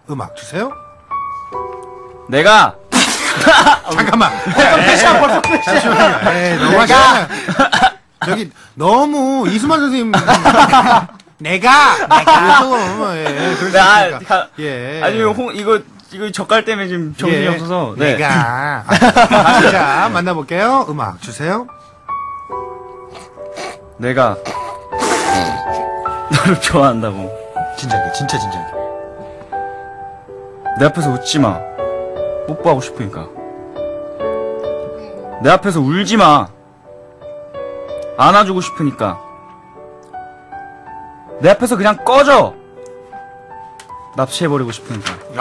음악 주세요. 내가 잠깐만. 패션 벌써 패션. 에이, 너무 하시네. 저기 너무 이수만 선생님. 내가 예, 그러니까 예. 아니 이거 젓갈 때문에 지금 정신이 예. 없어서. 네. 내가 자 만나볼게요. 음악 주세요. 내가 너를 좋아한다고. 진작에 진짜 진작에. 내 앞에서 웃지 마. 뽀뽀하고 싶으니까. 내 앞에서 울지 마. 안아주고 싶으니까. 내 앞에서 그냥 꺼져. 납치해버리고 싶으니까.